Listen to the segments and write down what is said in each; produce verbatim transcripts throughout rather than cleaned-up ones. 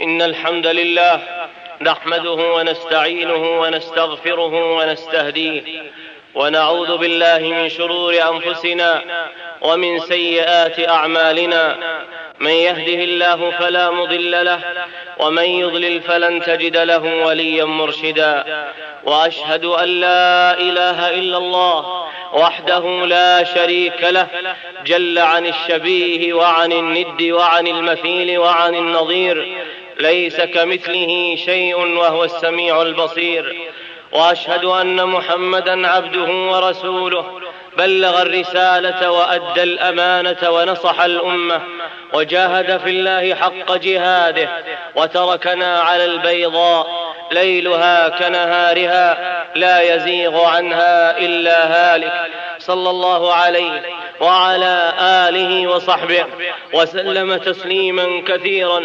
إن الحمد لله نحمده ونستعينه ونستغفره ونستهديه، ونعوذ بالله من شرور أنفسنا ومن سيئات أعمالنا. من يهده الله فلا مضل له، ومن يضلل فلن تجد له وليا مرشدا. وأشهد أن لا إله إلا الله وحده لا شريك له، جل عن الشبيه وعن الند وعن المثيل وعن النظير، ليس كمثله شيء وهو السميع البصير. وأشهد أن محمدا عبده ورسوله، بلغ الرسالة وأدى الأمانة ونصح الأمة، وجاهد في الله حق جهاده، وتركنا على البيضاء ليلها كنهارها لا يزيغ عنها إلا هالك، صلى الله عليه وعلى آله وصحبه وسلم تسليما كثيرا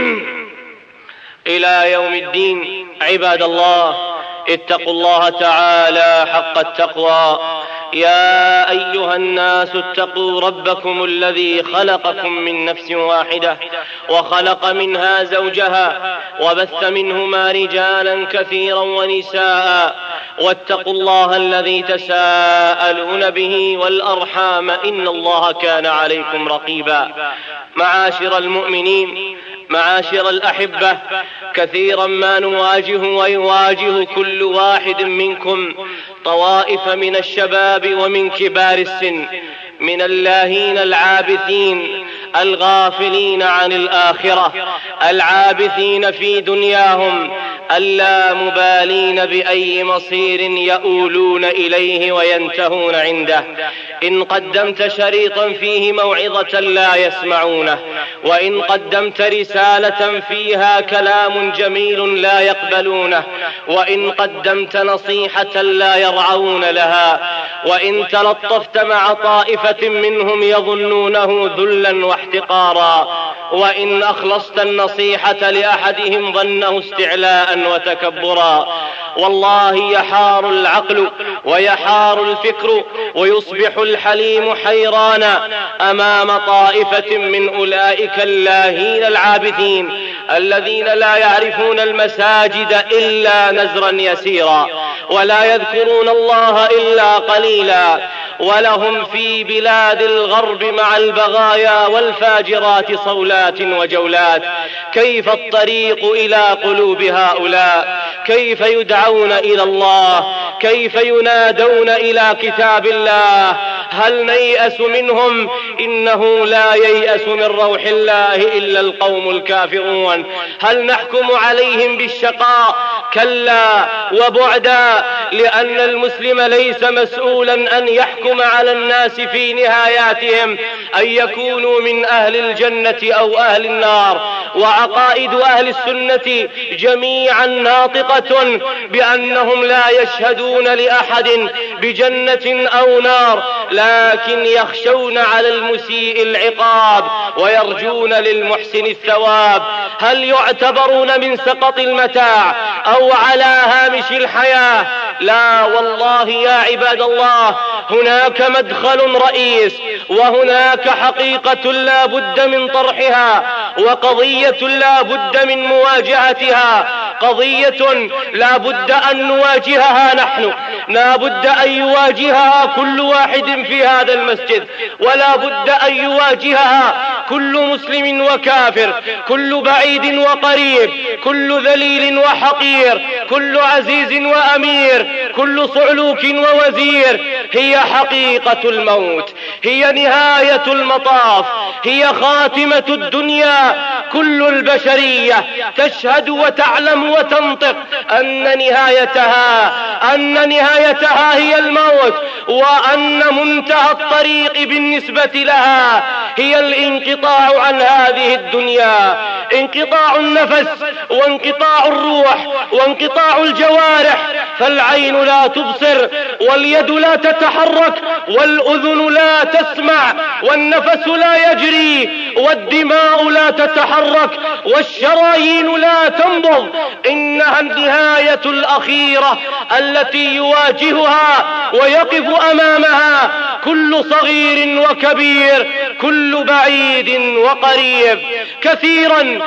إلى يوم الدين. عباد الله، اتقوا الله تعالى حق التقوى. يا أيها الناس اتقوا ربكم الذي خلقكم من نفس واحدة، وخلق منها زوجها، وبث منهما رجالا كثيرا ونساء، واتقوا الله الذي تساءلون به والأرحام، إن الله كان عليكم رقيبا. معاشر المؤمنين، معاشر الأحبة، كثيرا ما نواجه ويواجه كل واحد منكم طوائف من الشباب ومن كبار السن، من اللاهين العابثين الغافلين عن الآخرة، العابثين في دنياهم، اللامبالين بأي مصير يؤولون إليه وينتهون عنده. إن قدمت شريطا فيه موعظة لا يسمعونه، وإن قدمت رسالة فيها كلام جميل لا يقبلونه، وإن قدمت نصيحة لا يرعون لها، وإن تلطفت مع طائفة منهم يظنونه ذلا واحتقارا، وإن أخلصت النصيحة لأحدهم ظنه استعلاء وتكبرا. والله يحار العقل ويحار الفكر، ويصبح الحليم حيرانا أمام طائفة من أولئك اللاهين العابثين الذين لا يعرفون المساجد إلا نزرا يسيرا، ولا يذكرون الله إلا قليلا، ولهم في بلاد الغرب مع البغايا والفاجرات صولات وجولات. كيف الطريق إلى قلوب هؤلاء؟ كيف يدعون إلى الله؟ كيف ينادون إلى كتاب الله؟ هل نيأس منهم؟ إنه لا ييأس من روح الله إلا القوم الكافرون. هل نحكم عليهم بالشقاء؟ كلا وبعدا، لأن المسلم ليس مسؤولا أن يحكم على الناس في نهاياتهم أن يكونوا من أهل الجنة أو أهل النار. وعقائد أهل السنة جميعا ناطقة بأنهم لا يشهدون لأحد بجنة أو نار، لكن يخشون على المسيء العقاب ويرجون للمحسن الثواب. هل يعتبرون من سقط المتاع أو على هامش الحياة؟ لا والله يا عباد الله، هناك مدخل رئيس، وهناك حقيقة لا بد من طرحها، وقضية لا بد من مواجهتها، قضية لا بد أن نواجهها نحن، لا بد أن يواجهها كل واحد في هذا المسجد، ولا بد أن يواجهها كل مسلم وكافر، كل بعيد وقريب، كل ذليل وحقير، كل عزيز وأمير، كل صعلوك ووزير. هي حقيقة الموت، هي نهاية المطاف، هي خاتمة الدنيا. كل البشرية تشهد وتعلم وتنطق أن نهايتها أن نهايتها هي الموت، وأن منتهى الطريق بالنسبة لها هي الانقطاع عن هذه الدنيا، انقطاع النفس وانقطاع الروح وانقطاع الجوارح. فالعين لا تبصر، واليد لا تتحرك، والأذن لا تسمع، والنفس لا يجري، والدماء لا تتحرك، والشرايين لا تنبض. إنها النهاية الأخيرة التي يواجهها ويقف أمامها كل صغير وكبير، كل بعيد وقريب. كثيرا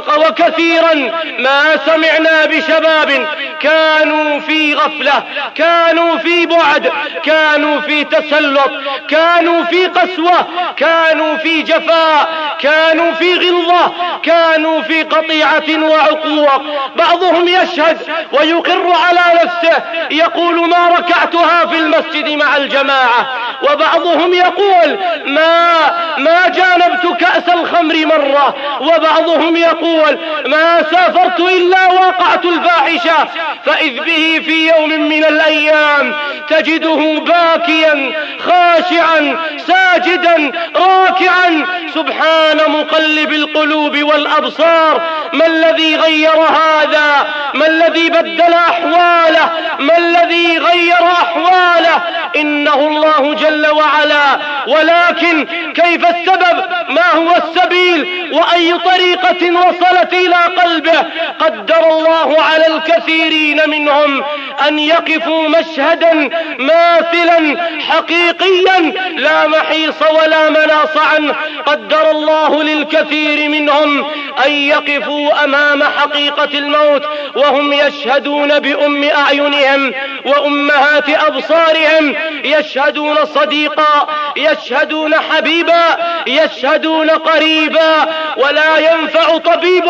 وكثيرا ما سمعنا بشباب كانوا في غفلة، كانوا في بعد، كانوا في تسلط، كانوا في قسوة، كانوا في جفاء، كانوا في غلظة، كانوا في قطيعة وعقوق. بعضهم يشهد ويقر على نفسه يقول ما ركعتها في المسجد مع الجماعة، وبعضهم يقول ما ما جانبت كأس الخمر مرة، وبعضهم يقول ما سافرت إلا وقعت الفاحشة. فإذ به في يوم من الأيام تجده باكيا خاشعا ساجدا راكعا سبحان مقلب القلوب والأبصار. ما الذي غير هذا؟ ما الذي بدل أحواله؟ ما الذي غير أحواله؟ إنه الله جل وعلا. ولكن كيف السبب؟ ما هو السبيل؟ وأي طريقة وصلت إلى قلبه؟ قدر الله على الكثيرين منهم أن يقفوا مشهدا ماثلا حقيقيا لا محيص ولا مناص عنه. قدر الله للكثير منهم أن يقفوا أمام حقيقة الموت وهم يشهدون بأم أعينهم وأمهات أبصارهم، يشهدون صديقا، يشهدون حبيبا، يشهدون قريبا، ولا ينفع طبيب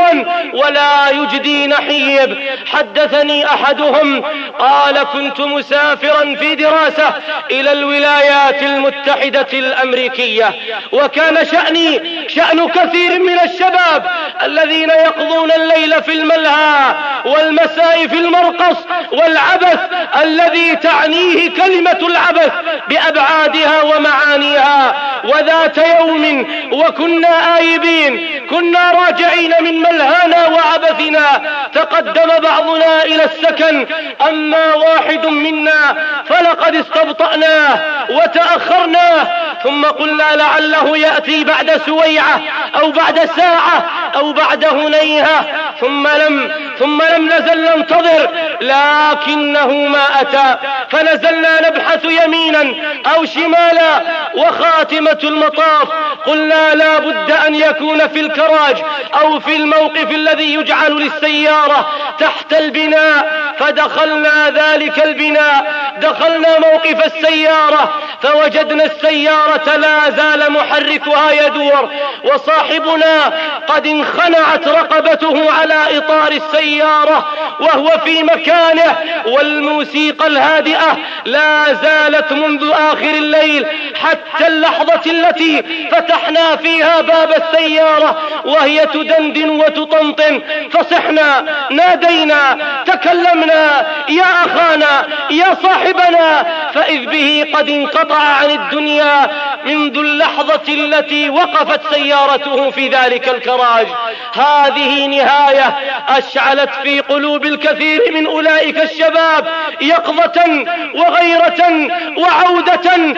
ولا يجدي نحيب. حدثني أحدهم قال كنت مسافرا في دراسة إلى الولايات المتحدة الأمريكية، وكان شأني شأن كثير من الشباب الذين يقضون الليل في الملهى والمساء في المرقص والعبث الذي تعنيه كلمة العبث بأبعادها ومعانيها. وذات يوم وكنا آيبين كنا راجعين من ملهانا وعبثنا، تقدم بعضنا إلى السكن، أما واحد منا فلقد استبطأناه وتأخرناه، ثم قلنا لعله يأتي بعد سويعة أو بعد ساعة أو بعد هنيهة، ثم لم ثم لم نزل ننتظر لكنه ما أتى. فنزلنا نبحث يمينا أو شمالا، وخاتمة المطاف قلنا لا بد أن يكون في الكراج أو في الموقف الذي يجعل للسيارة تحت البناء. فدخلنا ذلك البناء، دخلنا موقف السيارة فوجدنا السيارة لا زال محركها يدور، وصاحبنا قد انخنعت رقبته على إطار السيارة وهو في مكانه، والموسيقى الهادئة لا زالت منذ آخر الليل حتى اللحظة التي فتحنا فيها باب السيارة وهي تدندن وتطنطن. فصحنا، نادينا، تكلمنا: يا أخانا، يا صاحبنا، فإذ به قد انقطع عن الدنيا منذ اللحظة التي وقفت سيارته في ذلك الكراج. هذه نهاية أشعلت في قلوب الكثير من أولئك الشباب يقظة وغيرة وعودة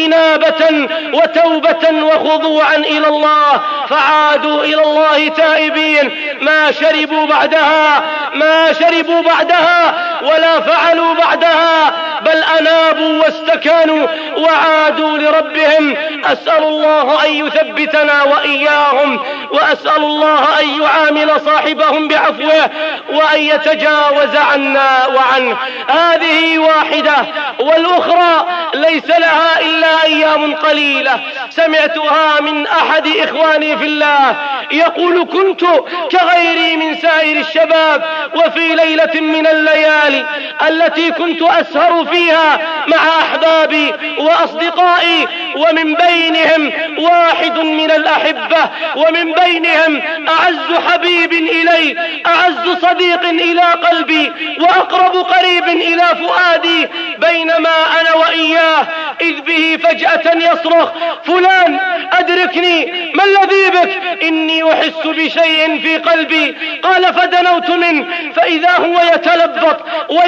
وإنابة وتوبة وخضوعا إلى الله، فعادوا إلى الله تائبين. ما شربوا بعدها ما شربوا بعدها ولا فعلوا بعدها، بل أنابوا واستكانوا وعادوا لربهم. أسأل الله أن يثبتنا وإياهم، وأسأل الله أن يعامل صاحبهم بعفوه وأن يتجاوز عنا وعنه. هذه واحدة، والأخرى ليس لها إلا أيام قليلة. سمعتها من أحد إخواني في الله يقول: كنت كغيري من سائر الشباب، وفي ليلة من الليالي التي كنت أسهر فيها مع أحبابي وأصدقائي، ومن بينهم واحد من الأحبة، ومن بينهم أعز حبيب إلي، أعز صديق إلى قلبي، وأقرب قريب إلى فؤادي، بينما أنا وإياه إذ به فجأة يصرخ: فلان أدركني، ما الذي بك؟ إني أحس بشيء في قلبي. قال: فدنوت منه فإذا هو يتلبط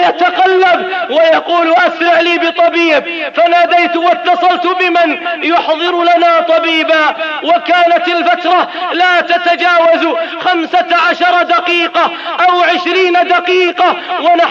ويتقلب ويقول: أسرع لي بطبيب. فناديت واتصلت بمن يحضر لنا طبيبا، وكانت الفترة لا تتجاوز خمسة عشر دقيقة أو عشرين دقيقة ونحن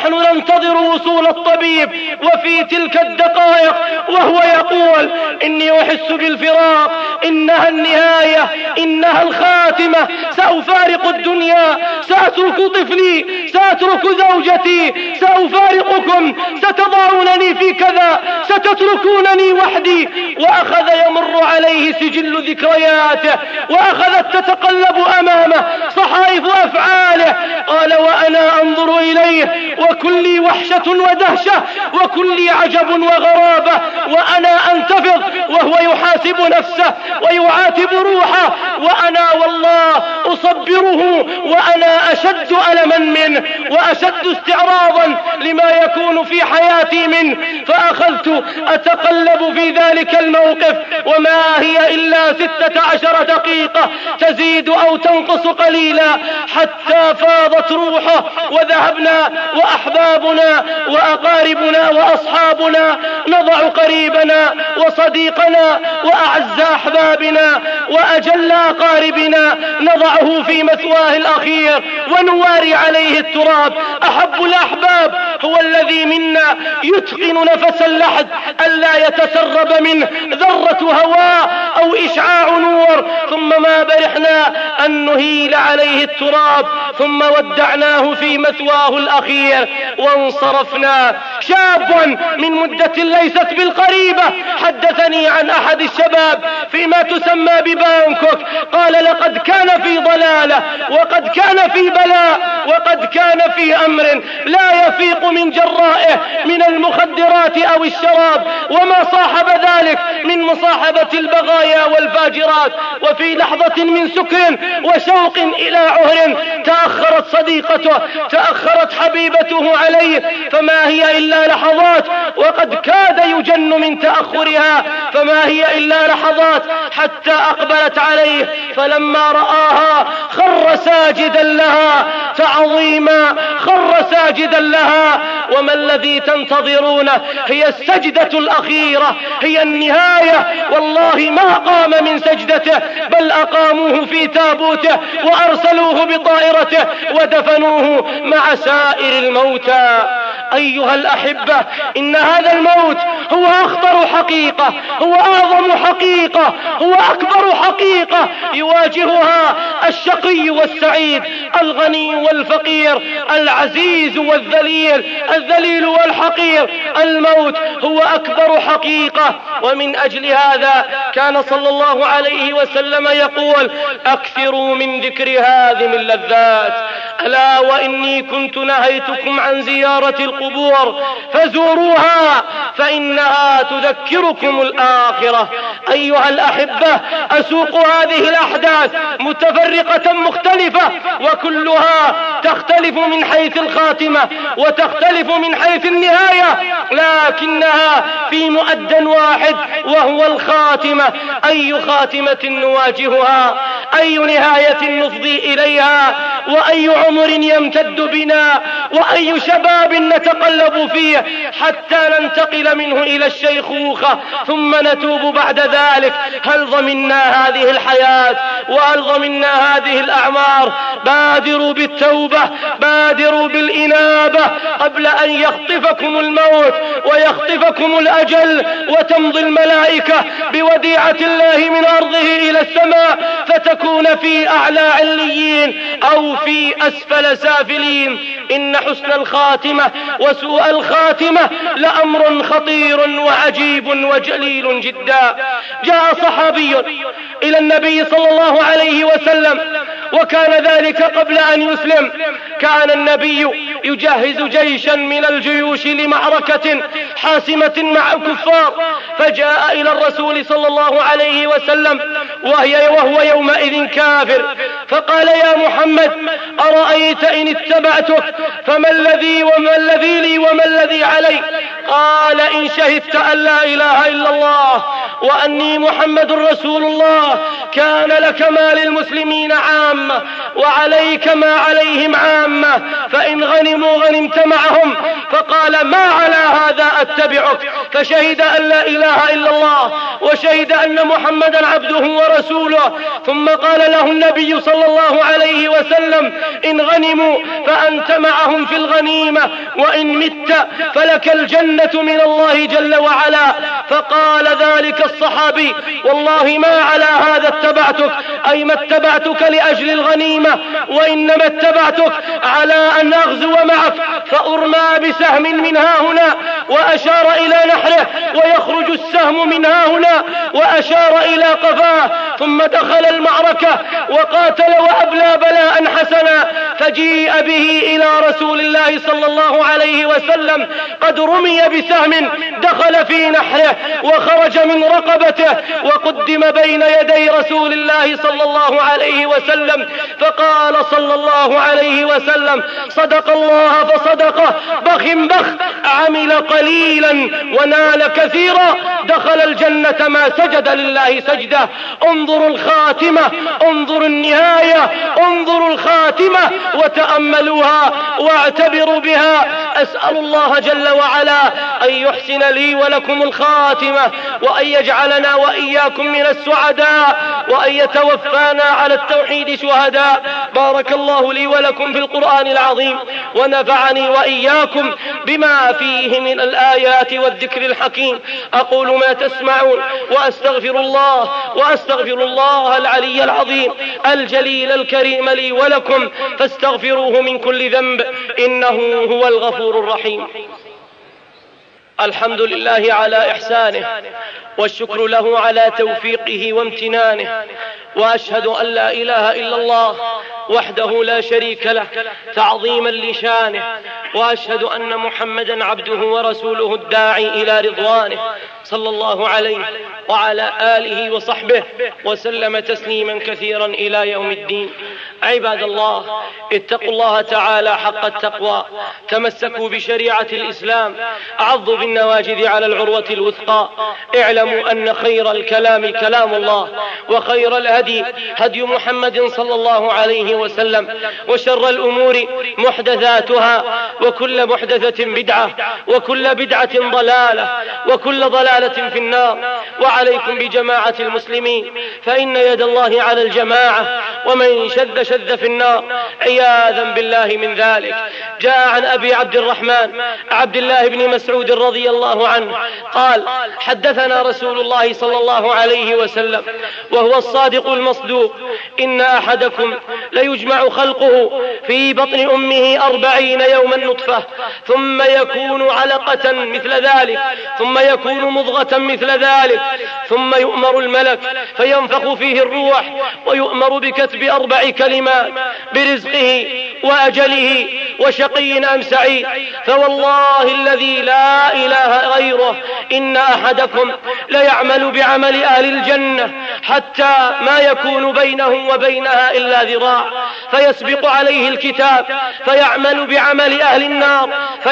ونحن ننتظر وصول الطبيب، وفي تلك الدقائق وهو يقول إني أحس بالفراق، إنها النهاية، إنها الخاتمة، سأفارق الدنيا، سأترك طفلي، سأترك زوجتي، سأفارقكم، ستضعونني في كذا، ستتركونني وحدي. وأخذ يمر عليه سجل ذكرياته، وأخذت تتقلب أمامه صحائف أفعاله. قال وأنا أنظر إليه وكلي وحشة ودهشة وكلي عجب وغرابة، وأنا أنتفض وهو يحاسب نفسه ويعاتب روحه، وأنا والله أصبره وأنا أشد ألما منه وأشد استعراضا لما يكون في حياتي منه. فأخذت أتقلب في ذلك الموقف، وما هي إلا ستة عشر دقيقة تزيد أو تنقص قليلا حتى فاضت روحه، وذهبنا وأحبابنا وأقاربنا وأصحابنا نضع قريبنا وصديقنا وأعز أحبابنا وأجل أقاربنا نضعه في مثواه الأخير ونواري عليه التراب. أحب الأحباب هو الذي منا يتقن نفس اللحد ألا يتسرب منه ذرة هواء أو إشعاع نور، ثم ما برحنا أن نهيل عليه التراب، ثم ودعناه في مثواه الأخير وانصرفنا. شاب من مدة ليست بالقريبة حدثني عن أحد الشباب فيما تسمى ببانكوك، قال لقد كان في ضلالة وقد كان في بلاء وقد كان في أمر لا يفيق من جرائه من المخدرات أو الشراب، وما صاحب ذلك من مصاحبة البغايا والفاجرات. وفي لحظة من سكر وشوق إلى عهر تأخرت صديقته، تأخرت حبيبته عليه، فما هي إلا لحظات وقد كاد يجن من تأخرها، فما هي إلا لحظات حتى أقبلت عليه، فلما رآها خر ساجدا لها تعظيما، خر ساجدا لها. وما الذي تنتظرونه؟ هي السجدة الأخيرة، هي النهاية. والله ما قام من سجدته، بل أقاموه في تابوته وأرسلوه بطائرته ودفنوه مع سائر الموتى. أيها الأحبة، إن هذا الموت هو أخطر حقيقة، هو أعظم حقيقة، هو أكبر حقيقة يواجهها الشقي والسعيد، الغني والفقير، العزيز والذليل، الذليل والحقير. الموت هو أكبر حقيقة. ومن أجل هذا كان صلى الله عليه وسلم يقول أكثروا من ذكر هذه اللذات، ألا وإني كنت نهيتكم عن زيارة القبور فزوروها فإنها تذكركم الآخرة. أيها الأحبة، أسوق هذه الأحداث متفرقة مختلفة، وكلها تختلف من حيث الخاتمة وتختلف من حيث النهاية، لكنها في مؤد واحد وهو الخاتمة. أي خاتمة نواجهها؟ أي نهاية نفضي إليها؟ وأي عمر يمتد بنا؟ وأي شباب نتقلب فيه حتى ننتقل منه إلى الشيخوخة ثم نتوب بعد ذلك؟ هل ضمنا هذه الحياة وهل ضمنا هذه الأعمار؟ بادروا بالتوبة، بادروا بالإنابة قبل أن يخطفكم الموت ويخطفكم الأجل وتمضي الملائكة بوديعة الله من أرضه إلى السماء فتكون في أعلى عليين أو في أسفل سافلين. إن حسن الخاتمة وسوء الخاتمة لأمر خطير وعجيب وجليل جدا. جاء صحابي إلى النبي صلى الله عليه وسلم، وكان ذلك قبل أن يسلم. كان النبي يجهز جيشا من الجيوش لمعركة حاسمة مع الكفار، فجاء إلى الرسول صلى الله عليه وسلم وهي وهو يومئذ كافر، فقال يا محمد أرأيت إن اتبعتك فما الذي وما الذي لي وما الذي علي؟ قال إن شهدت أن لا إله إلا الله وأني محمد رسول الله كان لك ما للمسلمين عامة وعليك ما عليهم عامة، فإن غير غنموا غنمت معهم، فقال ما على هذا أتبعك، فشهد أن لا إله إلا الله وشهد أن محمدا عبده ورسوله. ثم قال له النبي صلى الله عليه وسلم إن غنموا فأنت معهم في الغنيمة، وإن مت فلك الجنة من الله جل وعلا. فقال ذلك الصحابي والله ما على هذا اتبعتك، أي ما اتبعتك لأجل الغنيمة، وإنما اتبعتك على أن أغزو معك فأرمى بسهم من ها هنا، وأشار إلى نحره ويخرج السهم من ها هنا وأشار إلى قفاه، ثم دخل المعركة وقاتل وأبلى بلاء حسنا، فجيء به إلى رسول الله صلى الله عليه وسلم قد رمي بسهم دخل في نحره وخرج من رقبته، وقدم بين يدي رسول الله صلى الله عليه وسلم، فقال صلى الله عليه وسلم صدق الله فصدقه، بخ بخ، عمل قليلا ونال كثيرا، دخل الجنة ما سجد لله سجده. انظروا الخاتمة، انظروا النهاية، انظروا الخاتمة وتأملوها واعتبروا بها. أسأل الله جل وعلا أن يحسن لي ولكم الخاتمة، وأن يجعلنا وإياكم من السعداء، وأن يتوفانا على التوحيد شهداء. بارك الله لي ولكم في القرآن العظيم، ونفعني وإياكم بما فيه من الآيات والذكر الحكيم. أقول ما تسمعون وأستغفر الله وأستغفر الله العلي العظيم الجليل الكريم لي ولكم، فاستغفروه من كل ذنب إنه هو الغفور الرحيم. الحمد لله على إحسانه، والشكر له على توفيقه وامتنانه، وأشهد أن لا إله إلا الله وحده لا شريك له تعظيما لشانه، وأشهد أن محمدا عبده ورسوله الداعي إلى رضوانه، صلى الله عليه وعلى آله وصحبه وسلم تسليما كثيرا إلى يوم الدين. عباد الله، اتقوا الله تعالى حق التقوى، تمسكوا بشريعة الإسلام، عضوا بالنواجذ على العروة الوثقى. اعلموا أن خير الكلام كلام الله، وخير الهدي هدي محمد صلى الله عليه وسلم، وشر الأمور محدثاتها، وكل محدثة بدعة، وكل بدعة ضلالة، وكل ضلالة في النار. وعليكم بجماعة المسلمين، فإن يد الله على الجماعة، ومن شذ شذ في النار، عياذا بالله من ذلك. جاء عن أبي عبد الرحمن عبد الله بن مسعود رضي الله عنه قال حدثنا رسول الله صلى الله عليه وسلم وهو الصادق المصدوق: إن أحدكم ليجمع خلقه في بطن أمه أربعين يوما نطفة، ثم يكون علقة مثل ذلك، ثم يكون مضغة مثل ذلك، ثم يؤمر الملك فينفخ فيه الروح، ويؤمر بكتب أربع كلمات برزقه وأجله وشقي أم سعيد. فوالله الذي لا إله غيره إن أحدكم ليعمل بعمل أهل الجنة حتى ما يكون بينه وبينها إلا ذراع، فيسبق عليه الكتاب فيعمل بعمل أهل النار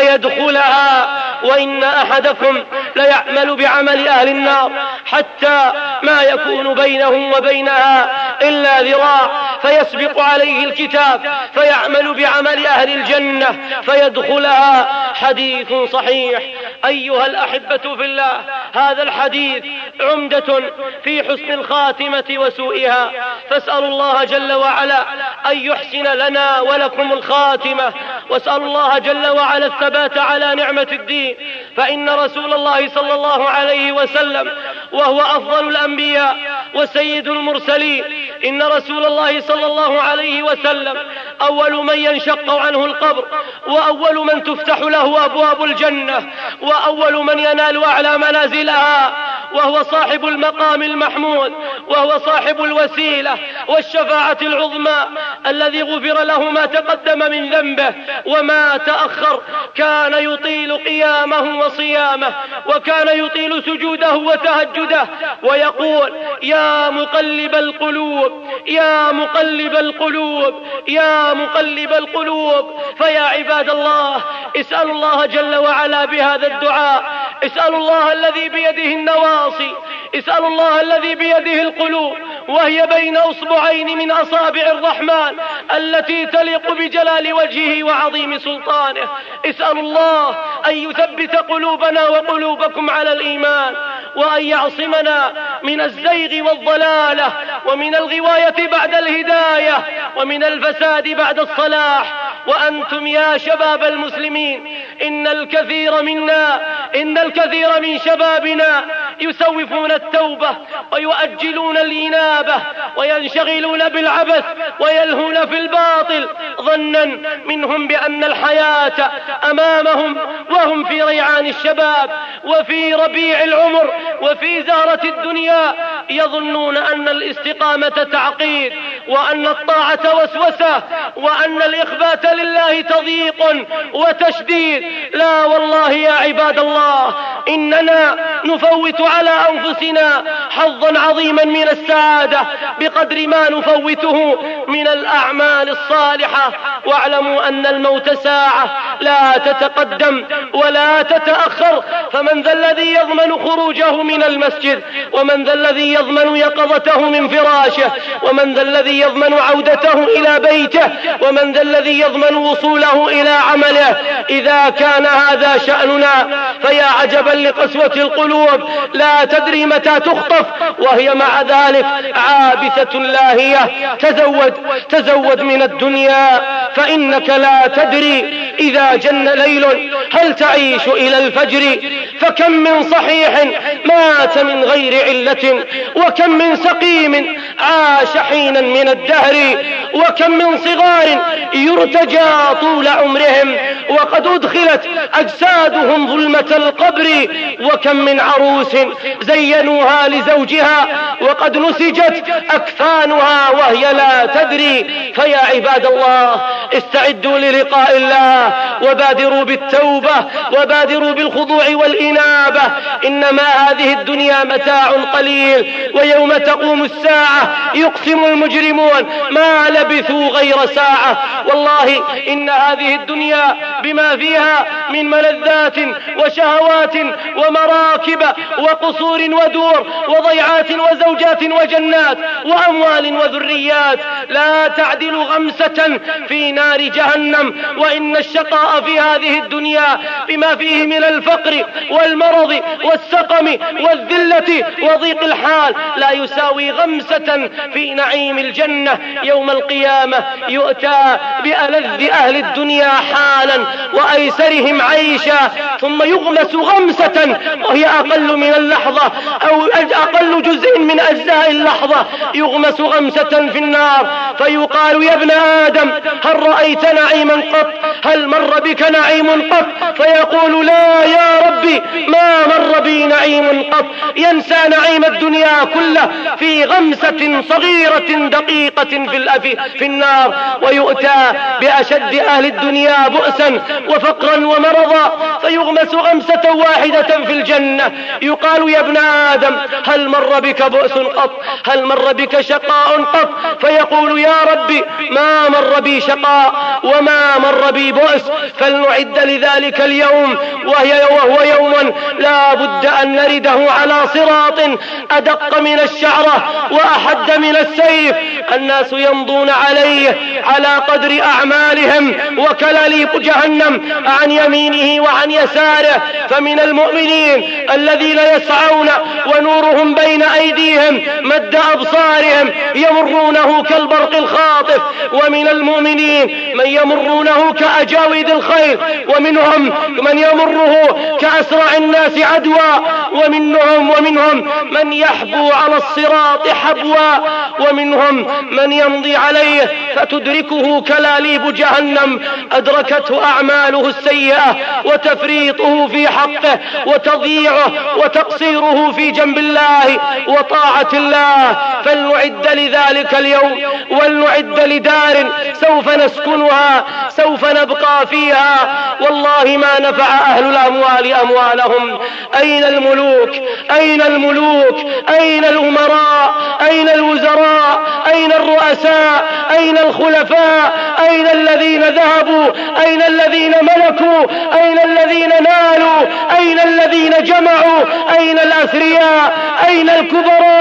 فيدخلها، وإن أحدكم ليعمل بعمل أهل النار حتى ما يكون بينه وبينها إلا ذراع، فيسبق عليه الكتاب فيعمل بعمل أهل الجنة فيدخلها. حديث صحيح. أيها الأحبة في الله، هذا الحديث عمدة في حسن الخاتمة وسوءها، فاسألوا الله جل وعلا أن يحسن لنا ولكم الخاتمة، واسألوا الله جل وعلا الثبات على نعمة الدين. فإن رسول الله صلى الله عليه وسلم وهو أفضل الأنبياء وسيد المرسلين، إن رسول الله صلى الله عليه وسلم أول من ينشق عنه القبر، وأول من تفتح له أبواب الجنة، وأول من ينال أعلى منازلها، وهو صاحب المقام المحمود، وهو صاحب الوسيلة والشفاعة العظمى، الذي غفر له ما تقدم من ذنبه وما تأخر. كان يطيل قيامه وصيامه، وكان يطيل سجوده وتهجده، ويقول: يا مقلب القلوب، يا مقلب القلوب، يا مقلب القلوب. فيا عباد الله، اسألوا الله جل وعلا بهذا الدعاء، اسألوا الله الذي بيده النواصي، اسألوا الله الذي بيده القلوب، وهي بين أصبعين من أصابع الرحمن التي تليق بجلال وجهه وعظيم سلطانه. اسأل الله أن يثبت قلوبنا وقلوبكم على الإيمان، وأن يعصمنا من الزيغ والضلالة، ومن الغواية بعد الهداية، ومن الفساد بعد الصلاح. وأنتم يا شباب المسلمين، إن الكثير منا إن الكثير من شبابنا يسوفون التوبة ويؤجلون الإنابة وينشغلون بالعبث ويلهون في الباطل، ظنا منهم بأن الحياة أمامهم وهم في ريعان الشباب وفي ربيع العمر وفي زهرة الدنيا. يظنون أن الاستقامة تعقيد، وأن الطاعة وسوسة، وأن الإخبات لله تضييق وتشديد. لا والله يا عباد الله، إننا نفوت على أنفسنا حظا عظيما من السعادة بقدر ما نفوته من الأعمال الصالحة. واعلموا أن الموت ساعة لا تتقدم ولا تتأخر، فمن ذا الذي يضمن خروجه من المسجد؟ ومن ذا الذي يضمن يقظته من فراشه؟ ومن ذا الذي يضمن عودته إلى بيته؟ ومن ذا الذي يضمن وصوله إلى عمله؟ إذا كان هذا شأننا فيا عجبا لقسوة القلوب، لا تدري متى تخطف وهي مع ذلك عابثة لاهية. تزود تزود من الدنيا فإنك لا تدري إذا جن ليل هل تعيش إلى الفجر. فكم من صحيح مات من غير علة، وكم من سقيم عاش حينا من الدهر، وكم من صغار يرتجى طول عمرهم وقد أدخلت أجسادهم ظلمة القبر، وكم من عروس زينوها لزوجها وقد نسجت أكفانها وهي لا تدري. فيا عباد الله، استعدوا للقاء الله، وبادروا بالتوبة، وبادروا بالخضوع والإنابة. إنما هذه الدنيا متاع قليل، ويوم تقوم الساعة يقسم المجرمون ما لبثوا غير ساعة. والله إن هذه الدنيا بما فيها من ملذات وشهوات ومراكب وقصور ودور وضيعات وزوجات وجنات وأموال وذريات لا تعدل غمسة في نار جهنم. وإن الشقاء في هذه الدنيا بما فيه من الفقر والمرض والسقم والذلة وضيق الحال لا يساوي غمسة في نعيم الجنة. يوم القيامة يؤتى بألذ أهل الدنيا حالا وأيسرهم عيشا، ثم يغمس غمسة وهي أقل من اللحظة أو أقل جزء من أجزاء اللحظة، يغمس غمسة في النار. فيقال: يا ابن آدم هل رأيت نعيما قط؟ هل مر بك نعيم قط؟ فيقول: لا يا ربي ما مر بي نعيم قط. ينسى نعيم الدنيا كله في غمسة صغيرة دقيقة في, في النار. ويؤتى بأشد أهل الدنيا بؤسا وفقرا ومرضا فيغمس غمسة واحدة في الجنة. يقال: يا ابن آدم هل مر بك بؤس قط؟ هل مر بك شقاء قط؟ فيقول: يا ربي ما مر بي شقاء وما مر بي بؤس. فلنعد لذلك اليوم، وهي وهو يوم لا بد أن نرده على صراط أدق من الشعرة وأحد من السيف. الناس يمضون عليه على قدر أعمالهم، وكلاليب جهنم عن يمينه وعن يساره. فمن المؤمنين الذين يسعون ونورهم بين أيديهم مد أبصارهم يمرونه كالبرق الخاطف، ومن المؤمنين من يمرونه كأجاويد الخيل، ومنهم من يمره كأسرع الناس عدوى، ومنهم ومنهم من يحبو على الصراط حبوا، ومنهم من يمضي عليه فتدركه كلاليب جهنم أدركته أعماله السيئة وتفريطه في حقه وتضييعه وتقصيره في جنب الله وطاعة الله. فلنعد لذلك اليوم، ولنعد لدار سوف نسكنها، سوف نبقى فيها. والله ما نفع أهل الأموال أموالهم. أين الملوك؟ أين الملوك؟ أين الأمراء؟ أين الوزراء؟ أين الرؤساء؟ أين الخلفاء؟ أين الذين ذهبوا؟ أين الذين ملكوا؟ أين الذين نالوا؟ أين الذين جمعوا؟ أين الأثرياء؟ أين الكبراء؟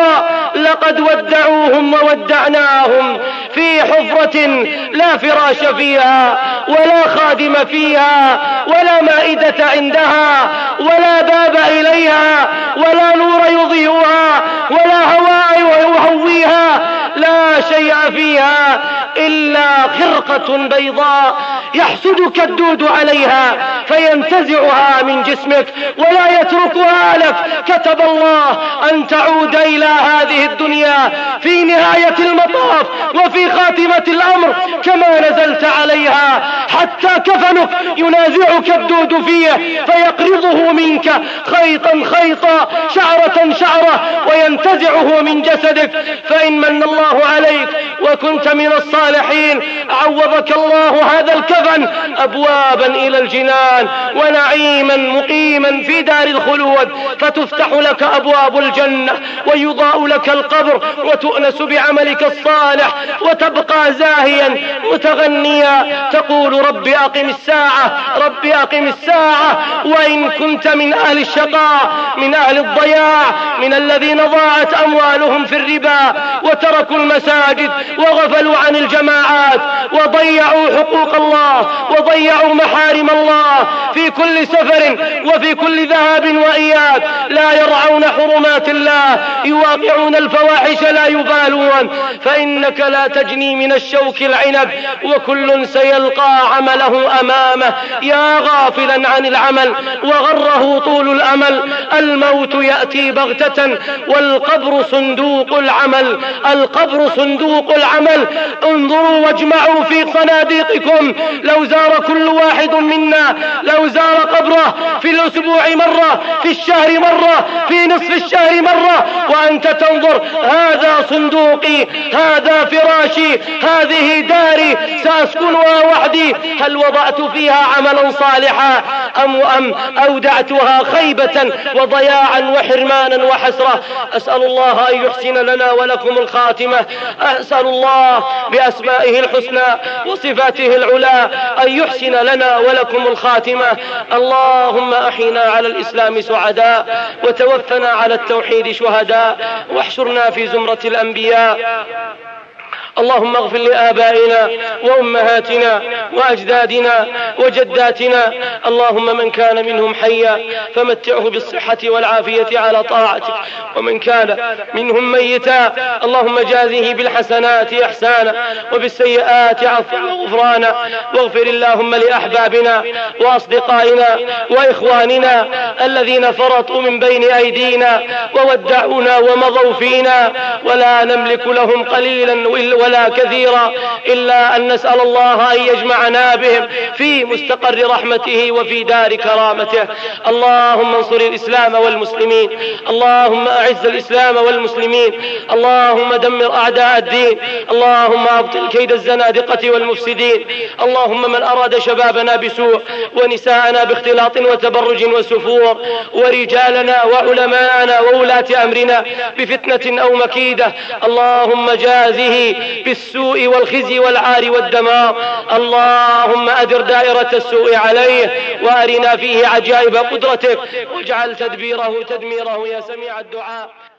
لقد ودعوهم وودعناهم في حفرة لا فراش فيها ولا خادم فيها ولا مائدة عندها ولا باب إليها ولا نور يضيئها ولا هواء يهويها، لا شيء فيها إلا خرقة بيضاء يحسدك الدود عليها فينتزعها من جسمك ولا يتركها لك. كتب الله أن تعود إلى هذه الدنيا في نهاية المطاف وفي خاتمة الأمر كما نزلت عليها، حتى كفنك ينازعك الدود فيه فيقرضه منك خيطا خيطا شعرة شعرة وينتزعه من جسدك. فإن من الله عليك وكنت من الصالحين عوضك الله هذا الكفن أبوابا إلى الجنان ونعيما مقيما في دار الخلود، فتفتح لك أبواب الجنة ويضاء لك القبر وتؤنس بعملك الصالح وتبقى زاهيا متغنيا تقول رب أقم الساعة رب أقم الساعة. وإن كنت من أهل الشقاء من أهل الضياع من الذين ضاعت أموالهم في الربا وتركوا المساجد وغفلوا عن الجماعات وضيعوا حقوق الله وضيعوا محارم الله في كل سفر وفي كل ذهاب وإياب، لا يرعون حرمات الله يواقعون الفواحش لا يبالون، فإنك لا تجني من الشوك العنب وكل سيلقى عمله أمامه. يا غافلا عن العمل وغره طول الأمل، الموت يأتي بغتة والقبر صندوق العمل القبر صندوق العمل. انظروا واجمعوا في صناديقكم، لو زار كل واحد منا لو زار قبره في الأسبوع مرة في الشهر مرة في نصف الشهر مرة وأنت تنظر هذا صندوقي هذا فراشي هذه داري سأسكنها وحدي، هل وضعت فيها عملا صالحا أم, أم أودعتها خيبة وضياعا وحرمانا وحسرة؟ أسأل الله أن يحسن لنا ولكم الخاتمة، أسأل الله بأسمائه الحسنى وصفاته العلى أن يحسن لنا ولكم الخاتمة. اللهم أحينا على الإسلام سعداء وتوفنا على التوحيد شهداء واحشرنا في زمرة الأنبياء. اللهم اغفر لآبائنا وأمهاتنا وأجدادنا وجداتنا، اللهم من كان منهم حيا فمتعه بالصحة والعافية على طاعتك، ومن كان منهم ميتا اللهم جازه بالحسنات إحسانا وبالسيئات عفوا وغفرانا. واغفر اللهم لأحبابنا وأصدقائنا وإخواننا الذين فرطوا من بين أيدينا وودعونا ومضوا فينا ولا نملك لهم قليلا ولا كثيرا إلا أن نسأل الله أن يجمعنا بهم في مستقر رحمته وفي دار كرامته. اللهم انصر الإسلام والمسلمين، اللهم أعز الإسلام والمسلمين، اللهم دمر أعداء الدين، اللهم أبطل كيد الزنادقة والمفسدين. اللهم من أراد شبابنا بسوء ونساءنا باختلاط وتبرج وسفور ورجالنا وعلماءنا وولاة أمرنا بفتنة أو مكيدة، اللهم جازه بالسوء والخزي والعار والدمار. اللهم أدر دائرة السوء عليه وأرنا فيه عجائب قدرتك واجعل تدبيره تدميره يا سميع الدعاء.